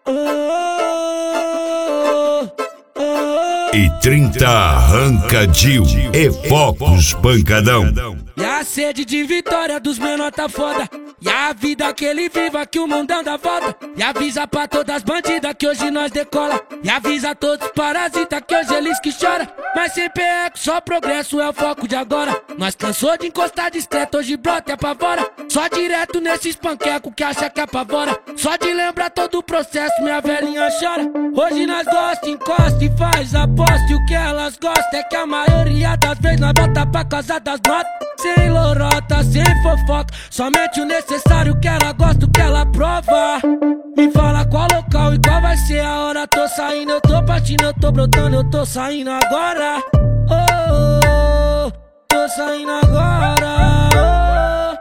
E 30 arranca-dil e focos pancadão. E a sede de vitória dos menor tá foda. E a vida que ele viva que o mundão dá volta. E avisa pra todas as bandidas que hoje nós decola. E avisa a todos os parasitas que hoje eles que chora. Mas sempre é só progresso, é o foco de agora. Nós cansou de encostar discreto, hoje brota e apavora. Só direto nesses panquecos que acha que apavora. Só de lembrar todo o processo, minha velhinha chora. Hoje nós gosta, encosta e faz aposta. E o que elas gostam é que a maioria das vezes nós volta pra casa das notas. Sem lorota, sem fofoca, somente o necessário que ela gosta, o que ela prova. Me fala qual local e qual vai ser a hora. Tô saindo, eu tô partindo, eu tô brotando, eu tô saindo agora. Oh, tô saindo agora.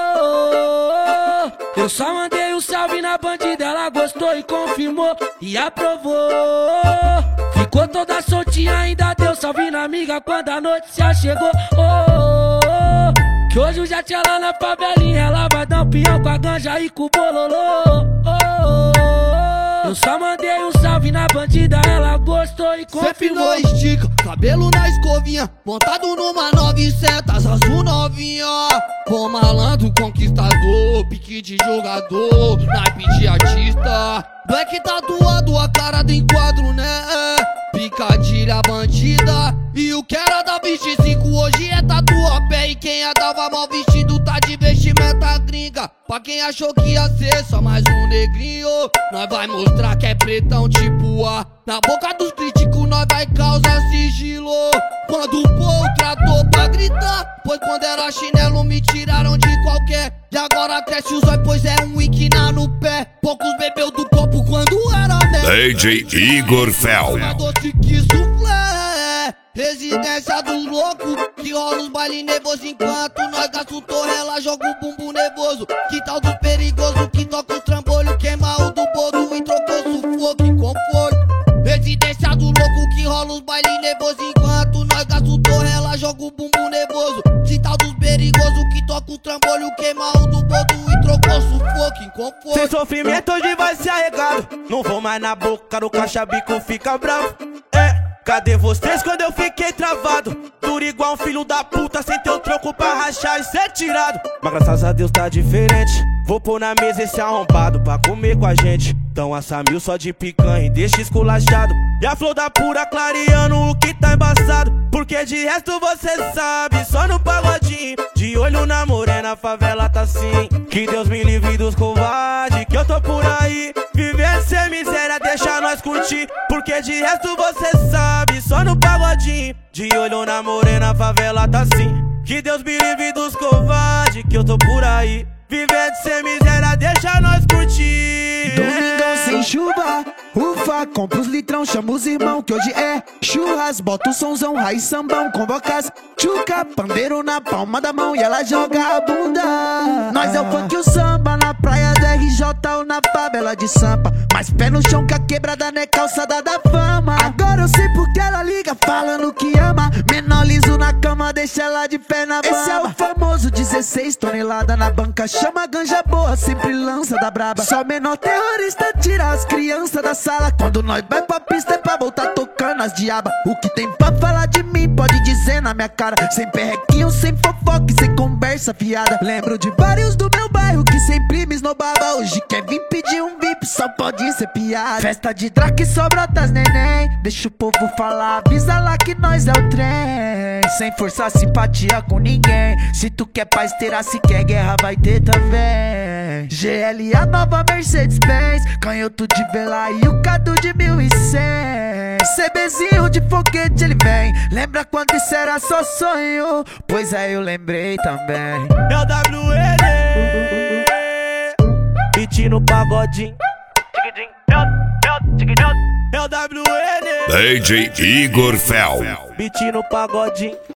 Oh. Eu só mandei um salve na bandida, ela gostou e confirmou e aprovou. Ficou toda soltinha, ainda deu salve na amiga quando a notícia chegou. Que hoje o jet lá na favelinha, ela vai dar um pião com a ganja e com o bololô. Eu só mandei um salve na bandida, ela gostou e confirmou. Sempre estica, cabelo na escovinha, montado numa 900 azul novinha. Com malandro conquistador, pique de jogador, naipe de artista. Black tatuado, a cara do enquadro, né? Picadilha bandida. E o que era da 25 hoje é tatuapé. E quem andava mal vestido tá de vestimenta gringa. Pra quem achou que ia ser só mais um negrinho, nós vai mostrar que é pretão tipo A. Na boca dos críticos nós vai causar sigilo. Quando o povo tratou pra gritar, pois quando era chinelo me tiraram de qualquer. E agora cresce os olhos, pois é um Iquina no pé. Poucos bebeu do copo quando era né. DJ Igor Fel. Doce que soufflé. Residência dos loucos, que rola os baile nervoso enquanto nós gasta o torrela, joga o bumbum nervoso. Que tal do perigoso, que toca o trambolho, queima o do bolo e trocou sufoco em conforto. Residência do louco, que rola os baile nervoso enquanto nós gasta o torrela, joga o bumbum nervoso. Que tal dos perigoso, que toca o trambolho, queima o do bolo e trocou sufoco em conforto. Sem sofrimento hoje vai ser arregado, não vou mais na boca do caixa bico fica bravo. Cadê vocês quando eu fiquei travado? Duro igual um filho da puta, sem ter o troco pra rachar e ser tirado. Mas graças a Deus tá diferente. Vou pôr na mesa esse arrombado pra comer com a gente. Então assa mil só de picanha e deixa esculachado. E a flor da pura clareando o que tá embaçado. Porque de resto você sabe, só no pagodinho. De olho na morena, a favela tá assim. Que Deus me livre dos covardes, que eu tô por aí. Viver sem miséria, deixa nós curtir. Porque de resto você sabe, só no pagodinho. De olho na morena, a favela tá assim. Que Deus me livre dos covardes, que eu tô por aí. Viver sem miséria, deixa nós curtir. Domingão sem chuva, ufa, compra os litrão, chama os irmão que hoje é churras. Bota o sonzão, raiz sambão, convoca as tchuca, pandeiro na palma da mão e ela joga a bunda. Nós é o funk e o samba, na praia do RJ ou na favela de Sampa. Mas pé no chão que a quebrada não é calçada da fama. Agora eu sei porque ela liga falando que ama. Menor liso na cama, deixa ela de pé na bama. Esse é o famoso 16 tonelada na banca. Chama a ganja boa, sempre lança da braba. Só menor terrorista tira as crianças da sala. Quando nós vai pra pista é pra voltar tocando as diabas. O que tem pra falar de mim pode dizer na minha cara. Sem perrequinho, sem fofoca e sem conversa fiada. Lembro de vários do meu bairro que sempre me esnobava. Hoje quer vir pedir um VIP, só pode ser piada. Festa de draque só brotas neném. Deixa o povo falar, avisa lá que nós é o trem. Sem forçar simpatia com ninguém. Se tu quer paz terá, se quer guerra vai ter também. GL a nova Mercedes-Benz, canhoto de vela e o Cadu de 1100. CBzinho de foguete ele vem. Lembra quando isso era só sonho? Pois aí eu lembrei também. É o WL, beat no pagodinho. É o WL, DJ Igor Fel. beat no pagodinho.